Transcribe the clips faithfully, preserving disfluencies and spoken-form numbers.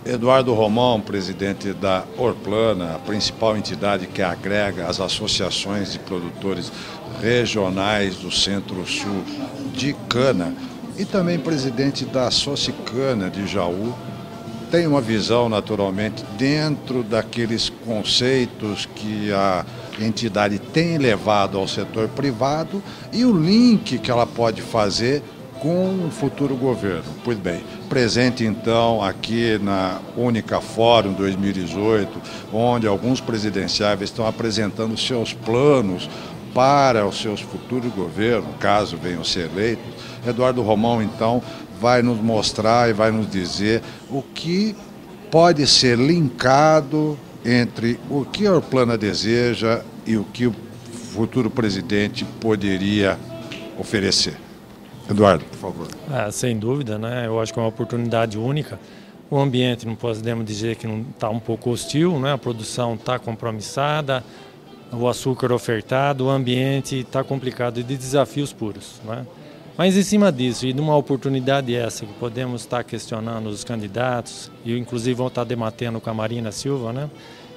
Eduardo Romão, presidente da Orplana, a principal entidade que agrega as associações de produtores regionais do Centro-Sul de cana, e também presidente da Socicana de Jaú, tem uma visão, naturalmente, dentro daqueles conceitos que a entidade tem levado ao setor privado e o link que ela pode fazer com o futuro governo. Pois bem, presente então aqui na Única Fórum dois mil e dezoito, onde alguns presidenciáveis estão apresentando seus planos para os seus futuros governos, caso venham ser eleitos, Eduardo Romão então vai nos mostrar e vai nos dizer o que pode ser linkado entre o que a Orplana deseja e o que o futuro presidente poderia oferecer. Eduardo, por favor. Ah, sem dúvida, né? Eu acho que é uma oportunidade única. O ambiente, não podemos dizer que não está um pouco hostil, né? A produção está compromissada, o açúcar ofertado, o ambiente está complicado e de desafios puros, né? Mas em cima disso, e de uma oportunidade essa que podemos estar questionando os candidatos, e inclusive vão estar debatendo com a Marina Silva, né?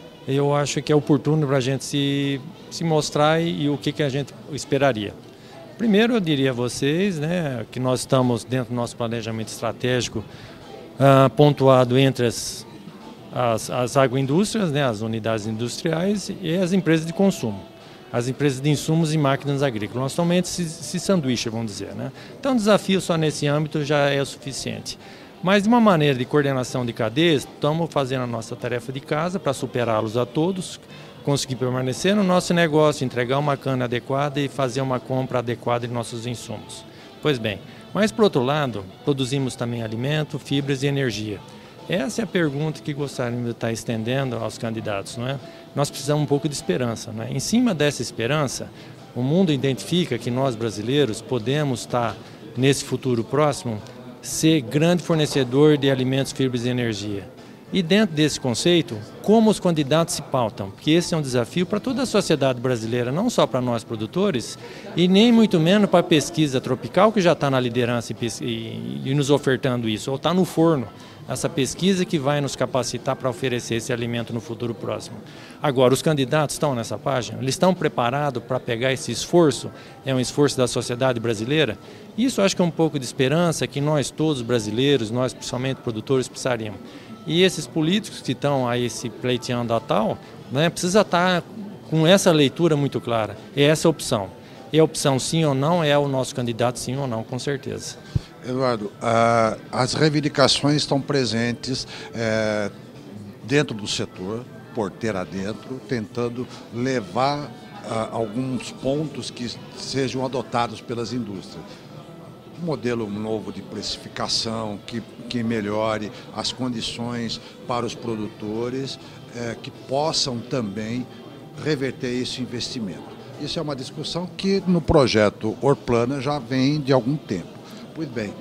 Eu acho que é oportuno para a gente se, se mostrar e, e o que, que a gente esperaria. Primeiro, eu diria a vocês, né, que nós estamos dentro do nosso planejamento estratégico uh, pontuado entre as, as, as agroindústrias, né, as unidades industriais e as empresas de consumo, as empresas de insumos e máquinas agrícolas. Nós somos esse, esse sanduíche, vamos dizer, né? Então, o desafio só nesse âmbito já é o suficiente. Mas, de uma maneira de coordenação de cadeias, estamos fazendo a nossa tarefa de casa para superá-los a todos, conseguir permanecer no nosso negócio, entregar uma cana adequada e fazer uma compra adequada de nossos insumos. Pois bem, mas por outro lado, produzimos também alimento, fibras e energia. Essa é a pergunta que gostaríamos de estar estendendo aos candidatos, não é? Nós precisamos um pouco de esperança, não é? Em cima dessa esperança, o mundo identifica que nós brasileiros podemos estar, nesse futuro próximo, ser grande fornecedor de alimentos, fibras e energia. E dentro desse conceito, como os candidatos se pautam? Porque esse é um desafio para toda a sociedade brasileira, não só para nós produtores, e nem muito menos para a pesquisa tropical, que já está na liderança e, e, e nos ofertando isso, ou está no forno, essa pesquisa que vai nos capacitar para oferecer esse alimento no futuro próximo. Agora, os candidatos estão nessa página? Eles estão preparados para pegar esse esforço? É um esforço da sociedade brasileira? Isso acho que é um pouco de esperança que nós todos brasileiros, nós principalmente produtores, precisaríamos. E esses políticos que estão aí se pleiteando a tal, né, precisa estar com essa leitura muito clara. É essa a opção. É a opção sim ou não, é o nosso candidato sim ou não, com certeza. Eduardo, ah, as reivindicações estão presentes é, dentro do setor, porteira adentro, tentando levar ah, alguns pontos que sejam adotados pelas indústrias. Um modelo novo de precificação que, que melhore as condições para os produtores, é, que possam também reverter esse investimento. Isso é uma discussão que no projeto Orplana já vem de algum tempo. Pois bem,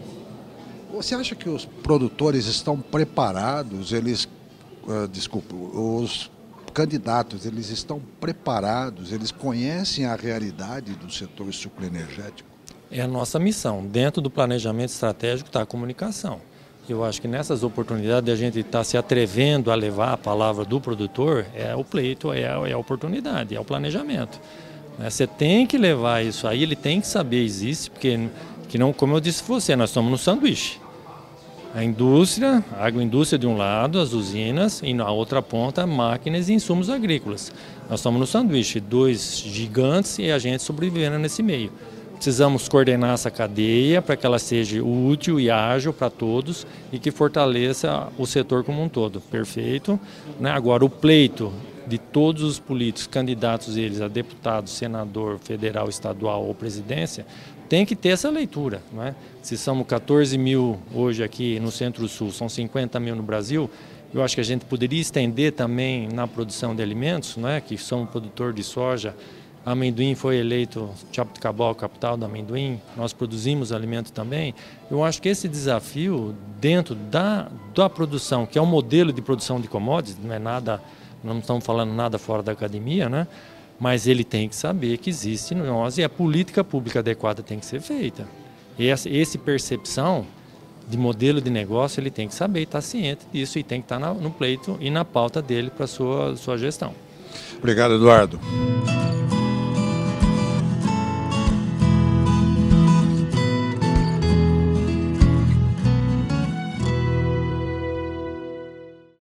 você acha que os produtores estão preparados, eles, uh, desculpa, os candidatos, eles estão preparados, eles conhecem a realidade do setor sucroenergético? É a nossa missão. Dentro do planejamento estratégico está a comunicação. Eu acho que nessas oportunidades a gente está se atrevendo a levar a palavra do produtor, é o pleito, é a, é a oportunidade, é o planejamento. Você tem que levar isso aí, ele tem que saber, existe, porque, que não, como eu disse para você, nós estamos no sanduíche. A indústria, a agroindústria de um lado, as usinas, e na outra ponta, máquinas e insumos agrícolas. Nós estamos no sanduíche, dois gigantes e a gente sobrevivendo nesse meio. Precisamos coordenar essa cadeia para que ela seja útil e ágil para todos e que fortaleça o setor como um todo. Perfeito? Né? Agora, o pleito de todos os políticos, candidatos eles a deputado, senador, federal, estadual ou presidência, tem que ter essa leitura. Não é? Se somos quatorze mil hoje aqui no Centro-Sul, são cinquenta mil no Brasil, eu acho que a gente poderia estender também na produção de alimentos, não é? Que somos produtor de soja. Amendoim foi eleito Jaboticabal, capital do amendoim, nós produzimos alimento também. Eu acho que esse desafio dentro da, da produção, que é um modelo de produção de commodities, não é nada, não estamos falando nada fora da academia, né? Mas ele tem que saber que existe nós e a política pública adequada tem que ser feita. Esse, esse percepção de modelo de negócio, ele tem que saber, estar ciente disso e tem que estar no pleito e na pauta dele para a sua, sua gestão. Obrigado, Eduardo.